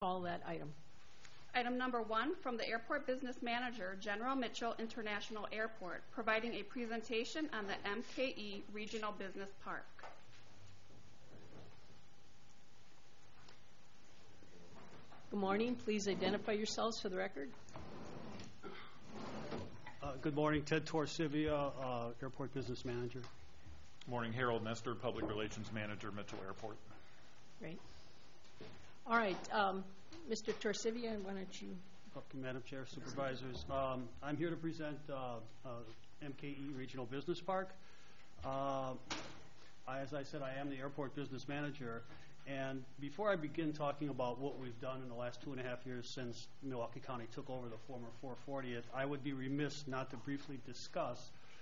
call that item. Item number 1 from the Airport Business Manager, General Mitchell International Airport, providing a presentation on the MKE Regional Business Park. Good morning. Please identify yourselves for the record. Good morning. Ted Torsivia, Airport Business Manager. Good morning. Harold Nestor, Public Relations Manager, Mitchell Airport. Great. All right. Mr. Torsivia, why don't you? Okay, Madam Chair, Supervisors. I'm here to present MKE Regional Business Park. As I said, I am the Airport Business Manager. And before I begin talking about what we've done in the last 2.5 years since Milwaukee County took over the former 440th, I would be remiss not to briefly discuss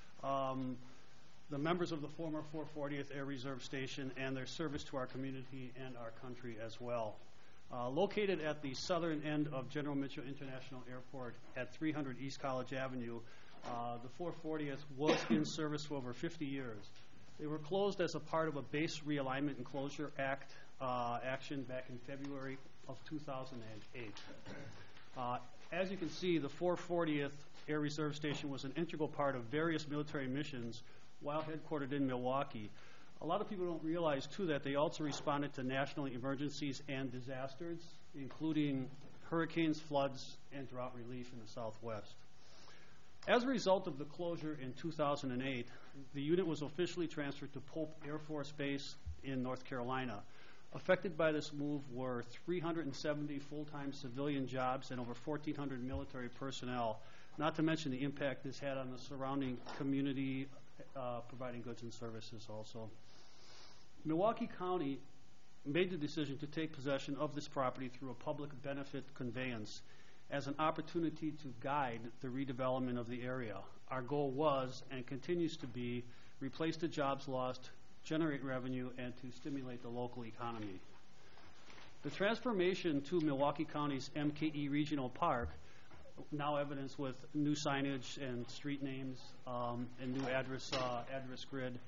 the members of the former 440th Air Reserve Station and their service to our community and our country as well. Located at the southern end of General Mitchell International Airport at 300 East College Avenue, the 440th was in service for over 50 years. They were closed as a part of a base realignment and closure act action back in February of 2008. As you can see, the 440th Air Reserve Station was an integral part of various military missions while headquartered in Milwaukee. A lot of people don't realize, too, that they also responded to national emergencies and disasters, including hurricanes, floods, and drought relief in the Southwest. As a result of the closure in 2008, the unit was officially transferred to Pope Air Force Base in North Carolina. Affected by this move were 370 full-time civilian jobs and over 1,400 military personnel, not to mention the impact this had on the surrounding community, providing goods and services also. Milwaukee County made the decision to take possession of this property through a public benefit conveyance as an opportunity to guide the redevelopment of the area. Our goal was, and continues to be, replace the jobs lost, generate revenue, and to stimulate the local economy. The transformation to Milwaukee County's MKE Regional Park, now evidenced with new signage and street names and new address grid,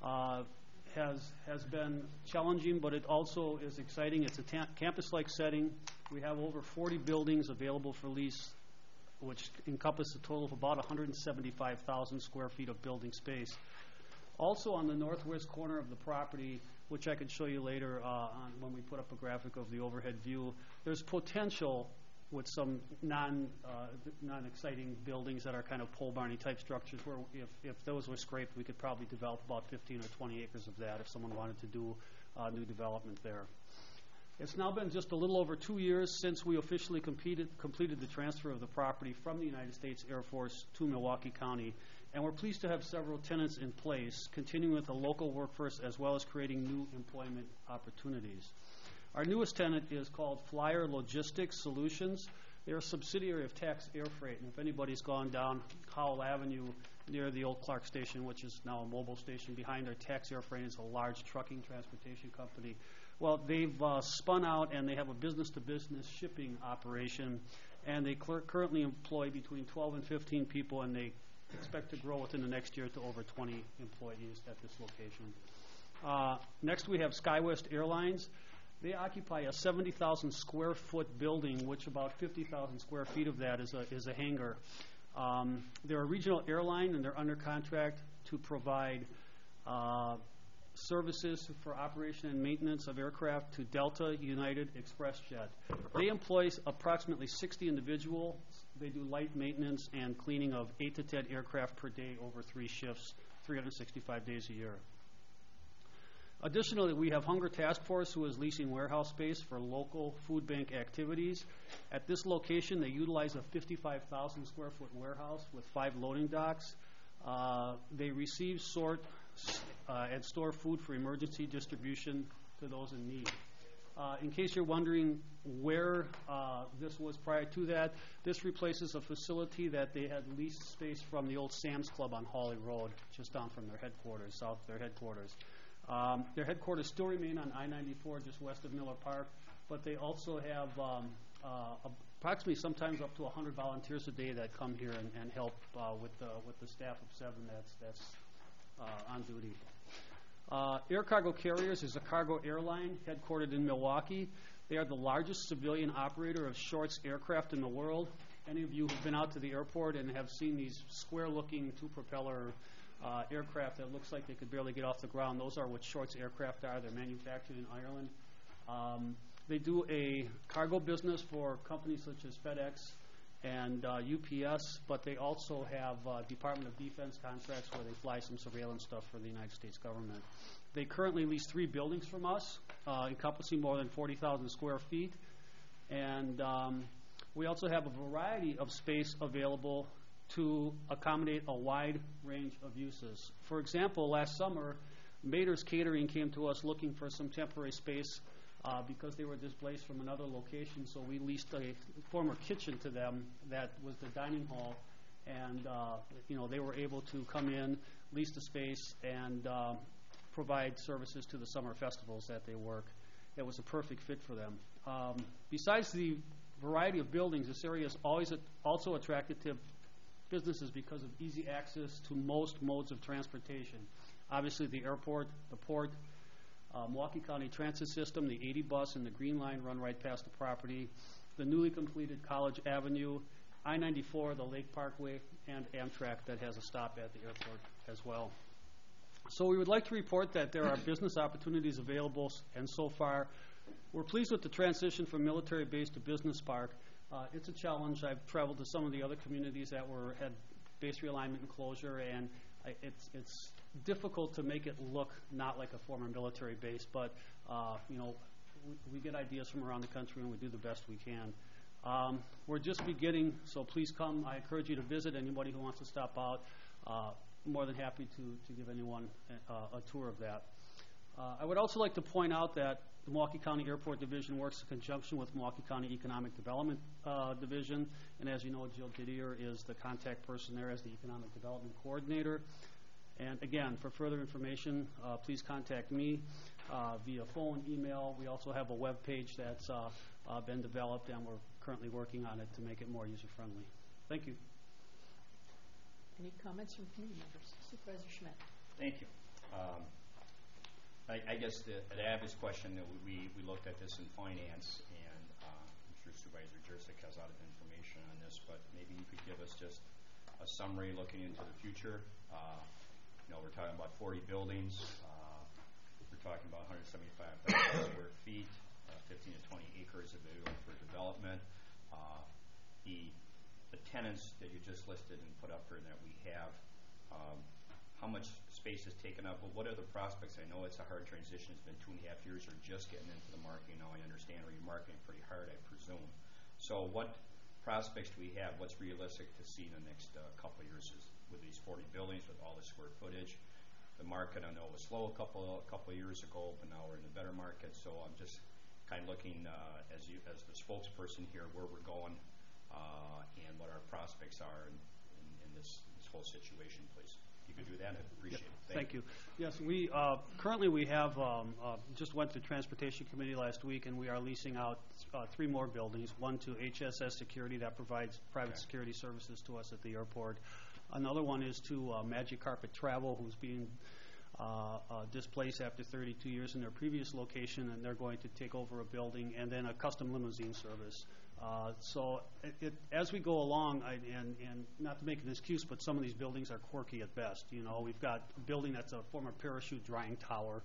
has been challenging, but it also is exciting. It's a campus-like setting. We have over 40 buildings available for lease, which encompass a total of about 175,000 square feet of building space. Also on the northwest corner of the property, which I can show you later when we put up a graphic of the overhead view, there's potential with some non-exciting buildings that are kind of pole barny type structures where if those were scraped, we could probably develop about 15 or 20 acres of that if someone wanted to do new development there. It's now been just a little over 2 years since we officially completed the transfer of the property from the United States Air Force to Milwaukee County, and we're pleased to have several tenants in place, continuing with the local workforce as well as creating new employment opportunities. Our newest tenant is called Flyer Logistics Solutions. They're a subsidiary of Tax Air Freight, and if anybody's gone down Howell Avenue near the old Clark Station, which is now a mobile station, behind their Tax Air Freight is a large trucking transportation company. Well, they've spun out and they have a business-to-business shipping operation, and they currently employ between 12 and 15 people, and they expect to grow within the next year to over 20 employees at this location. Next, we have SkyWest Airlines. They occupy a 70,000 square foot building, which about 50,000 square feet of that is a hangar. They're a regional airline, and they're under contract to provide services for operation and maintenance of aircraft to Delta, United, ExpressJet. They employ approximately 60 individuals. They do light maintenance and cleaning of 8 to 10 aircraft per day over 3 shifts, 365 days a year. Additionally, we have Hunger Task Force, who is leasing warehouse space for local food bank activities. At this location, they utilize a 55,000 square foot warehouse with 5 loading docks. They receive, sort, and store food for emergency distribution to those in need. In case you're wondering where this was prior to that, this replaces a facility that they had leased space from the old Sam's Club on Hawley Road, just down from their headquarters, south of their headquarters. Their headquarters still remain on I-94, just west of Miller Park, but they also have approximately sometimes up to 100 volunteers a day that come here and help with the staff of 7 that's on duty. Air Cargo Carriers is a cargo airline headquartered in Milwaukee. They are the largest civilian operator of Shorts aircraft in the world. Any of you who've been out to the airport and have seen these square-looking two-propeller aircraft that looks like they could barely get off the ground, those are what Shorts aircraft are. They're manufactured in Ireland. They do a cargo business for companies such as FedEx and UPS, but they also have Department of Defense contracts where they fly some surveillance stuff for the United States government. They currently lease 3 buildings from us, encompassing more than 40,000 square feet. And we also have a variety of space available to accommodate a wide range of uses. For example, last summer, Mater's Catering came to us looking for some temporary space because they were displaced from another location, so we leased a former kitchen to them that was the dining hall, and they were able to come in, lease the space, and provide services to the summer festivals that they work. It was a perfect fit for them. Besides the variety of buildings, this area is always also attracted to businesses because of easy access to most modes of transportation. Obviously, the airport, the port, Milwaukee County Transit System, the 80 bus and the Green Line run right past the property, the newly completed College Avenue, I-94, the Lake Parkway, and Amtrak that has a stop at the airport as well. So we would like to report that there are business opportunities available, and so far we're pleased with the transition from military base to business park. It's a challenge. I've traveled to some of the other communities that had base realignment and closure, and it's difficult to make it look not like a former military base, but we get ideas from around the country and we do the best we can. We're just beginning, so please come. I encourage you to visit. Anybody who wants to stop out, more than happy to give anyone a tour of that. I would also like to point out that the Milwaukee County Airport Division works in conjunction with Milwaukee County Economic Development Division, and as you know, Jill Didier is the contact person there as the Economic Development Coordinator. And again, for further information, please contact me via phone, email. We also have a web page that's been developed, and we're currently working on it to make it more user-friendly. Thank you. Any comments from committee members? Supervisor Schmidt. Thank you. I guess the obvious question that we looked at this in finance, and I'm sure Supervisor Jurczyk has a lot of information on this, but maybe you could give us just a summary looking into the future. We're talking about 40 buildings. We're talking about 175,000 square feet, 15 to 20 acres available for development. The tenants that you just listed and put up here that we have, how much space is taken up? Well, what are the prospects? I know it's a hard transition. It's been 2.5 years. You're just getting into the marketing. Now I understand where you're marketing pretty hard, I presume. So what prospects do we have? What's realistic to see in the next couple of years with these 40 buildings, with all the square footage? The market, I know, was slow a couple of years ago, but now we're in a better market. So I'm just kind of looking as the spokesperson here where we're going and what our prospects are in this whole situation, please. If you could do that, I'd appreciate it. Thank you. Yes, we currently we have just went to Transportation Committee last week, and we are leasing out 3 more buildings. One to HSS Security that provides private security services to us at the airport. Another one is to Magic Carpet Travel, who's being displaced after 32 years in their previous location, and they're going to take over a building, and then a custom limousine service. So as we go along, and not to make an excuse, but some of these buildings are quirky at best. We've got a building that's a former parachute drying tower.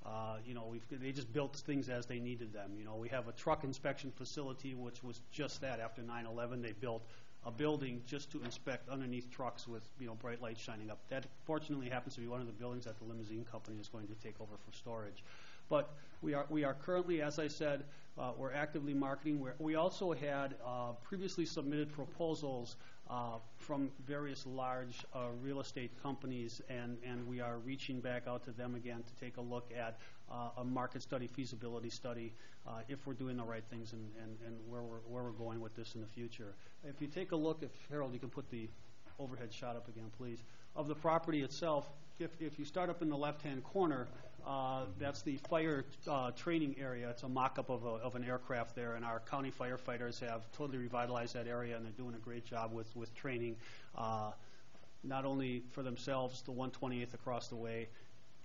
They just built things as they needed them. We have a truck inspection facility, which was just that. After 9/11, they built a building just to inspect underneath trucks with bright lights shining up. That fortunately happens to be one of the buildings that the limousine company is going to take over for storage. But we are currently, as I said, we're actively marketing. We also had previously submitted proposals from various large real estate companies, and we are reaching back out to them again to take a look at a market study, feasibility study, if we're doing the right things and where we're going with this in the future. If you take a look, if Harold, you can put the overhead shot up again, please, of the property itself. If you start up in the left-hand corner, that's the fire training area. It's a mock-up of an aircraft there, and our county firefighters have totally revitalized that area, and they're doing a great job with training, not only for themselves, the 128th across the way,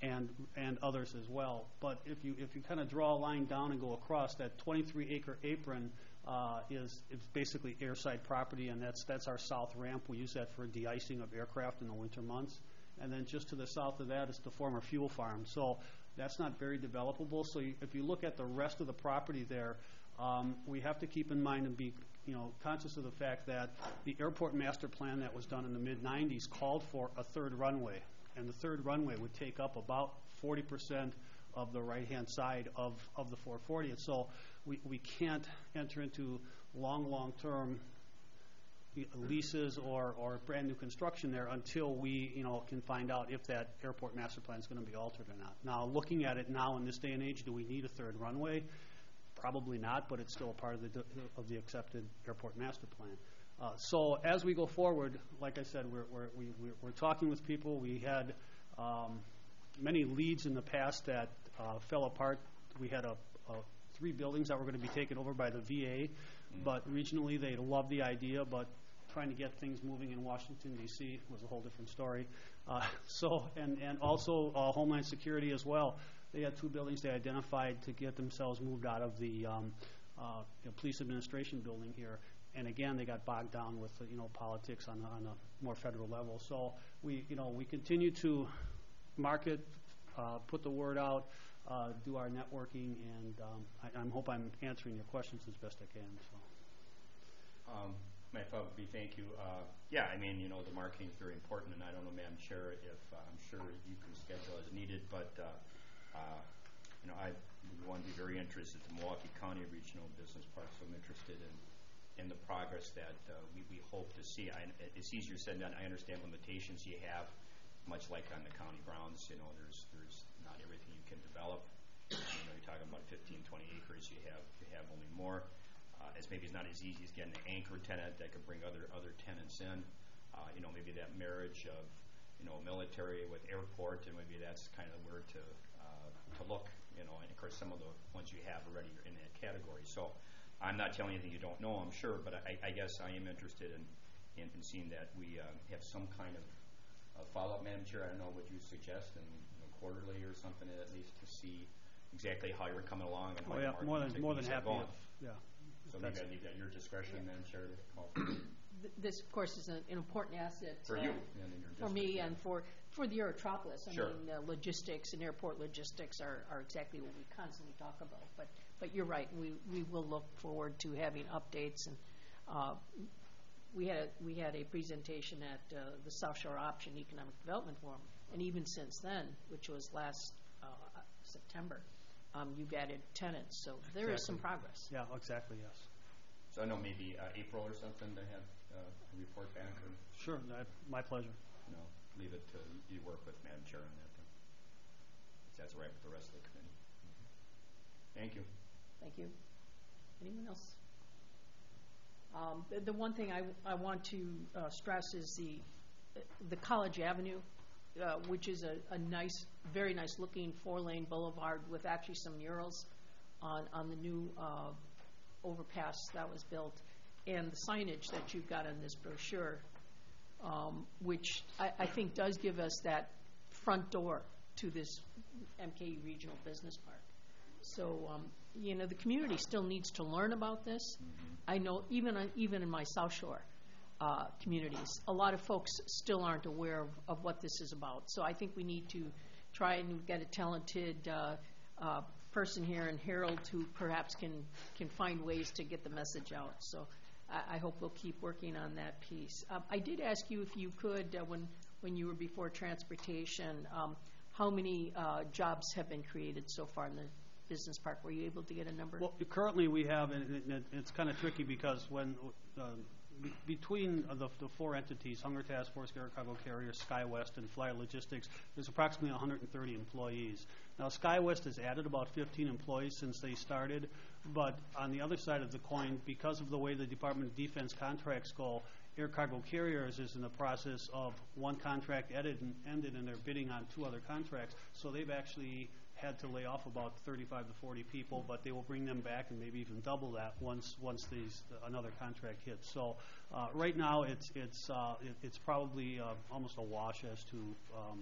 and others as well. But if you kind of draw a line down and go across, that 23-acre apron is basically airside property, and that's our south ramp. We use that for de-icing of aircraft in the winter months. And then just to the south of that is the former fuel farm. So that's not very developable. So if you look at the rest of the property there, we have to keep in mind and be conscious of the fact that the airport master plan that was done in the mid-'90s called for a third runway. And the third runway would take up about 40% of the right-hand side of the 440. And so we can't enter into long-term leases or brand new construction there until we can find out if that airport master plan is going to be altered or not. Now, looking at it now in this day and age, do we need a third runway? Probably not, but it's still a part of the accepted airport master plan. So as we go forward, like I said, we're talking with people. We had many leads in the past that fell apart. We had 3 buildings that were going to be taken over by the VA, but regionally they loved the idea, but trying to get things moving in Washington, D.C. was a whole different story. And also Homeland Security as well. They had 2 buildings they identified to get themselves moved out of the police administration building here. And again, they got bogged down with politics on a more federal level. So we continue to market, put the word out, do our networking, and I hope I'm answering your questions as best I can. So. My thought would be thank you. Yeah, I mean, the marketing is very important, and I don't know, Madam Chair, if I'm sure you can schedule as needed, but I want to be very interested in the Milwaukee County Regional Business Park, so I'm interested in the progress that we hope to see. It's easier said than done. I understand limitations you have, much like on the county grounds. There's not everything you can develop. You're talking about 15, 20 acres. You have only more. Maybe it's not as easy as getting an anchor tenant that could bring other tenants in. Maybe that marriage of military with airport, and maybe that's kind of where to look. And of course some of the ones you have already are in that category. So I'm not telling you anything you don't know, I'm sure, but I guess I am interested in seeing that we have some kind of follow-up. Madam Chair, I don't know, would you suggest quarterly or something at least to see exactly how you're coming along and how more than happy. Yeah. So maybe I leave that at your discretion, Madam Chair, to call for you. This, of course, is an important asset For you. For me and for the Aerotropolis. Sure. Logistics and airport logistics are exactly what we constantly talk about. But you're right. We will look forward to having updates. And we had a presentation at the South Shore Option Economic Development Forum, and even since then, which was last September, you've added tenants. So there is some progress. Yeah, exactly. Yes. So I know maybe April or something to have a report back. Or sure, my pleasure. Leave it to you work with Madam Chair on that. If that's all right with the rest of the committee. Thank you. Thank you. Anyone else? The one thing I want to stress is the College Avenue, which is a nice, very nice looking 4-lane boulevard with actually some murals on the new overpass that was built, and the signage that you've got on this brochure, which I think does give us that front door to this MKE Regional Business Park. So, the community still needs to learn about this. I know even in my South Shore communities, a lot of folks still aren't aware of what this is about. So I think we need to try and get a talented person here in Harold who perhaps can find ways to get the message out. So I hope we'll keep working on that piece. I did ask you if you could, when you were before transportation, how many jobs have been created so far in the business park? Were you able to get a number? Well, currently we have, and it's kind of tricky because when between the 4 entities, Hunger Task Force, Air Cargo Carrier, SkyWest, and Flyer Logistics, there's approximately 130 employees. Now, SkyWest has added about 15 employees since they started, but on the other side of the coin, because of the way the Department of Defense contracts go, Air Cargo Carriers is in the process of one contract ended, and they're bidding on 2 other contracts, so they've actually had to lay off about 35 to 40 people, but they will bring them back and maybe even double that once another contract hits. So right now it's probably almost a wash as to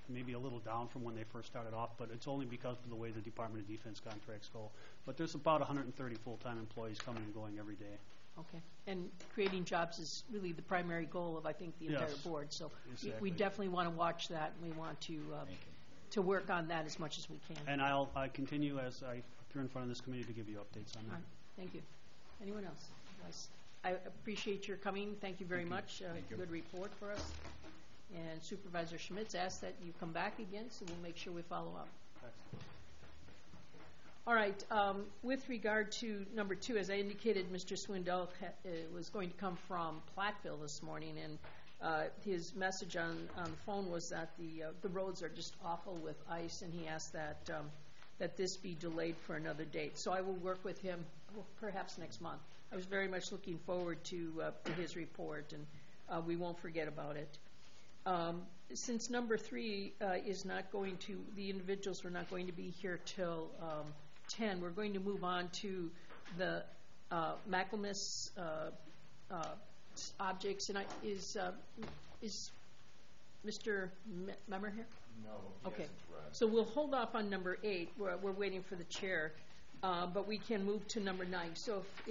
maybe a little down from when they first started off, but it's only because of the way the Department of Defense contracts go. But there's about 130 full-time employees coming and going every day. Okay. And creating jobs is really the primary goal of, I think, the entire Yes, board. So we exactly. definitely want to watch that, and we want to work on that as much as we can. And I continue as I appear in front of this committee to give you updates on All that. right. Thank you. Anyone else? Yes. I appreciate your coming. Thank you very much. Thank you. Good report for us. And Supervisor Schmitz asked that you come back again, so we'll make sure we follow up. Excellent. All right. With regard to number 2, as I indicated, Mr. Swindell was going to come from Platteville this morning, and his message on the phone was that the roads are just awful with ice, and he asked that this be delayed for another date. So I will work with him perhaps next month. I was very much looking forward to his report, and we won't forget about it. Since number 3 is not going to, the individuals are not going to be here till 10, we're going to move on to the McElmis objects. And is Mr. Memmer here? No. Okay. Yes, right. So we'll hold off on number 8. We're waiting for the chair, but we can move to number 9. So if